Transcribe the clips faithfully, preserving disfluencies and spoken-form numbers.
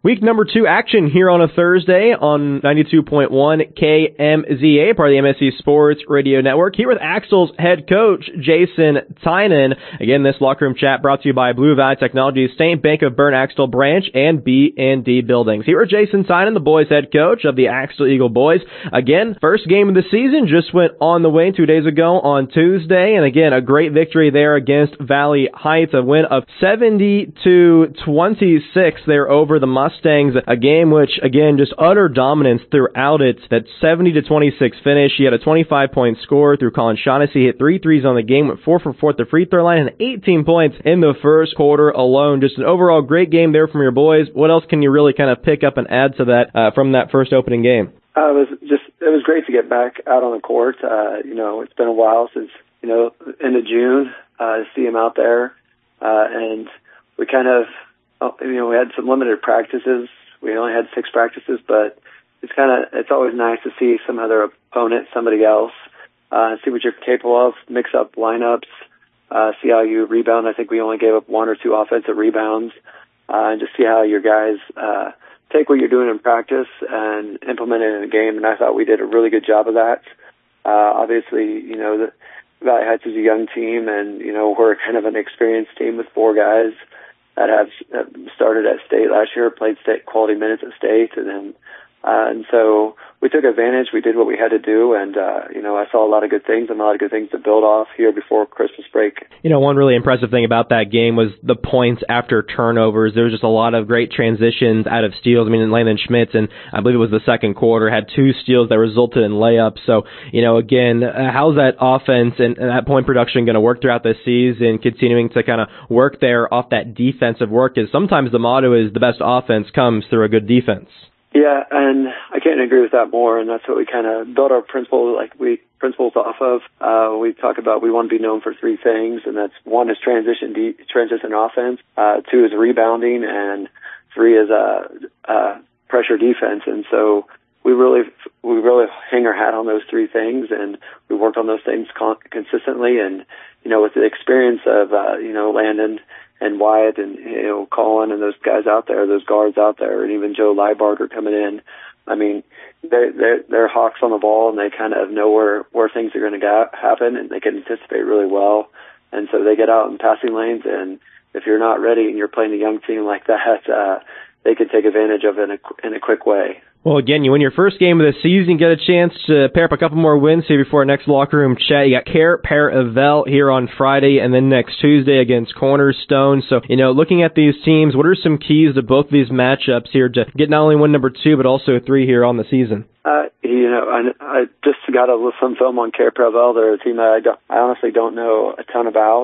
Week number two action here on a Thursday on ninety-two point one K M Z A, part of the M S C Sports Radio Network. Here with Axel's head coach, Jason Tynan. Again, this locker room chat brought to you by Blue Valley Technologies, Saint Bank of Bern Axtell Branch, and B and D Buildings. Here with Jason Tynan, the boys' head coach of the Axtell Eagle boys. Again, first game of the season just went on the way two days ago on Tuesday. And again, a great victory there against Valley Heights, a win of seventy to twenty-six there over the Mustangs. Mustangs, a game which, again, just utter dominance throughout it. That seventy to twenty-six finish. He had a twenty-five point score through Colin Shaughnessy, hit three threes on the game, went four for four at the free throw line, and eighteen points in the first quarter alone. Just an overall great game there from your boys. What else can you really kind of pick up and add to that uh, from that first opening game? Uh, it was just it was great to get back out on the court. Uh, you know, it's been a while since, you know, end of June, uh, to see him out there, uh, and we kind of. You know, we had some limited practices. We only had six practices, but it's kind of, it's always nice to see some other opponent, somebody else, uh, see what you're capable of, mix up lineups, uh, see how you rebound. I think we only gave up one or two offensive rebounds, uh, and just see how your guys, uh, take what you're doing in practice and implement it in a game. And I thought we did a really good job of that. Uh, obviously, you know, the Valley Heights is a young team, and, you know, we're kind of an experienced team with four guys that have started at state last year, played state quality minutes at state, and then uh, and so we took advantage. We did what we had to do, and uh, you know, I saw a lot of good things and a lot of good things to build off here before Christmas break. You know, one really impressive thing about that game was the points after turnovers. There was just a lot of great transitions out of steals. I mean, Landon Schmitz, and I believe it was the second quarter, had two steals that resulted in layups. So, you know, again, uh, how's that offense and, and that point production going to work throughout the season, continuing to kind of work there off that defensive work? Because sometimes the motto is the best offense comes through a good defense. Yeah, and I can't agree with that more, and that's what we kind of built our principles, like we principles off of. Uh, we talk about we want to be known for three things, and that's one is transition de- transition offense, uh, two is rebounding, and three is uh, uh, pressure defense. And so we really we really hang our hat on those three things, and we worked on those things con- consistently. And you know, with the experience of uh, you know Landon and Wyatt and, you know, Colin and those guys out there, those guards out there, and even Joe Leibarger coming in. I mean, they're, they're, they're hawks on the ball, and they kind of know where, where things are going to happen, and they can anticipate really well. And so they get out in passing lanes, and if you're not ready and you're playing a young team like that, uh, they can take advantage of it in a, in a quick way. Well, again, you win your first game of the season, get a chance to pair up a couple more wins here before our next locker room chat. You got Care Paravel here on Friday, and then next Tuesday against Cornerstone. So, you know, looking at these teams, what are some keys to both these matchups here to get not only win number two, but also three here on the season? Uh, you know, I, I just got a little some film on Care Paravel. They're a team that I, don't, I honestly don't know a ton about.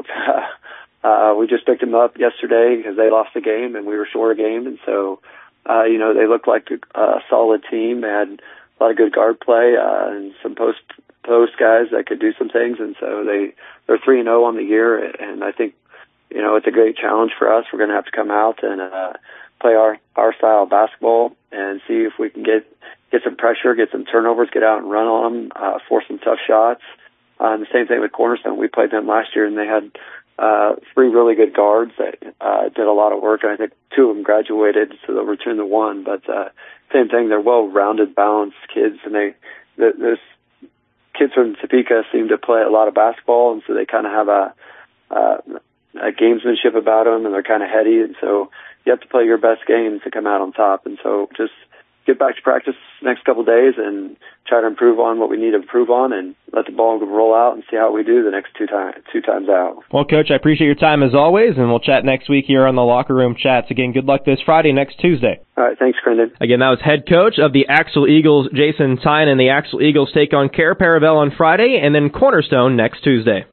uh, we just picked them up yesterday because they lost the game, and we were short a game, and so... Uh, you know, they looked like a, a solid team. They had a lot of good guard play uh, and some post post guys that could do some things. And so they they're three and zero on the year. And I think, you know, it's a great challenge for us. We're going to have to come out and uh, play our our style of basketball and see if we can get get some pressure, get some turnovers, get out and run on them, uh, force some tough shots. Uh, and the same thing with Cornerstone. We played them last year, and they had uh, three really good guards that uh, did a lot of work. And I think two of them graduated, so they'll return the one. But uh, same thing, they're well-rounded, balanced kids, and they the, those kids from Topeka seem to play a lot of basketball, and so they kind of have a, uh, a gamesmanship about them, and they're kind of heady. And so you have to play your best game to come out on top. And so just get back to practice next couple of days and try to improve on what we need to improve on, and let the ball roll out and see how we do the next two times two times out. Well, Coach, I appreciate your time as always, and we'll chat next week here on the Locker Room Chats. Again, good luck this Friday, next Tuesday. All right, thanks, Brendan. Again, that was head coach of the Axtell Eagles, Jason Tynan, and the Axtell Eagles take on Care Paravel on Friday, and then Cornerstone next Tuesday.